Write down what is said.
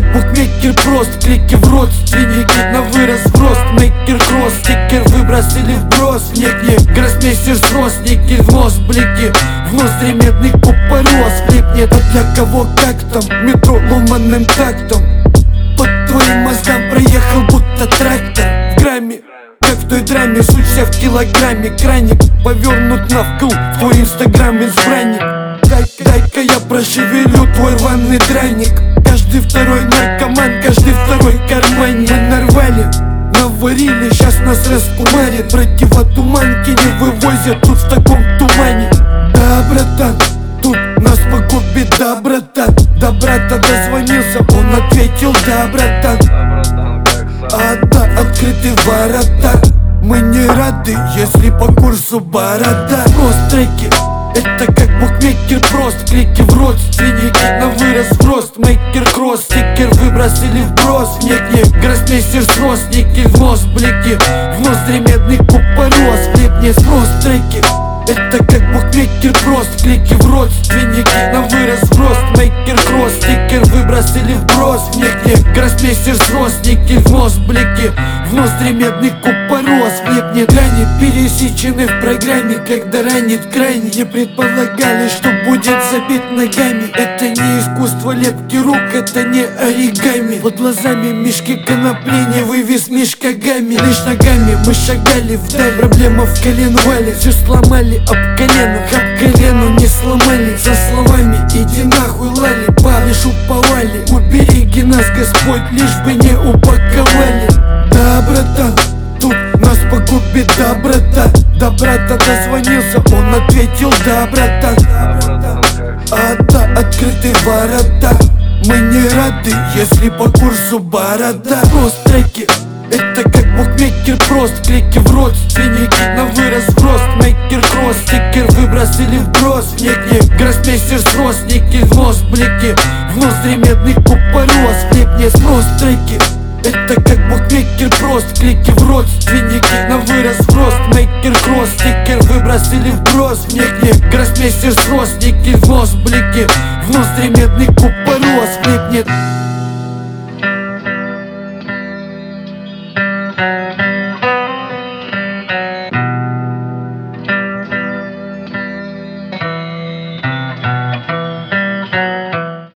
букмекер прост, клики в родственники на вырос в рост. Мейкер кросс, стикер выбросили вброс. Некие гроссмейстер сросники, в нос блики, в ноздри медный купорос влипнет. А для кого как там, метро ломаным тактом под твоим мозгам проехал будто трактор. В грамме, как в той драме, суть вся в килограмме. Краник повернут на вкл, в твой инстаграм избранник. Дай-ка я прошевелю твой рваный драник. Каждый второй наркоман, каждый второй карманник. Мы нарвали, наварили, щас нас раскумарит. Противотуманки не вывозят тут в таком тумане. Да, братан, тут нас погубит, да, братан. Да, брата дозвонился, он ответил, да, братан. А да, открыты ворота. Мы не рады, если по курсу борода. Рост треки, это как букмекер прост, клики в родственники на вырос в рост. Мейкер кросс, стикер выбросили вброс. Некие гроссмейстер сросники, в нос блики, в ноздри медный купорос влипнет. Рост треки, это как букмекер прост, клики в родственники на вырос в рост. Мейкер кросс, стикер выбросили вброс. Некие гроссмейстер сросники, в нос блики, в ноздри медный купорос влипнет. Грани пересечены в программе, когда ранит крайне. Не предполагали, что будет забит ногами. Это не искусство лепки рук, это не оригами. Под глазами мешки конопли не вывез мешкагами. Лишь ногами мы шагали вдаль, проблема в коленвале. Все сломали об коленах, об колену не сломали. За словами иди нахуй лали, парыш уповали. Убереги нас Господь, лишь бы не упаковали. Да, братан, тут нас погубит, да, братан. Да, брата дозвонился, он ответил, да, братан. А да, открыты ворота. Мы не рады, если по курсу борода. Рост треки, это как букмекер прост, клики в родственники на вырос в рост. Мейкер кросс, стикер выбросили вброс. Некие гроссмейстер сросники, в нос блики, в ноздри медный купорос влипнет. Рост треки, это как букмекер прост, клики в родственники на вырос в рост. Мейкер кросс, стикер выбросили вброс. Некие гроссмейстер сросники, в нос блики, в ноздри медный купорос влипнет.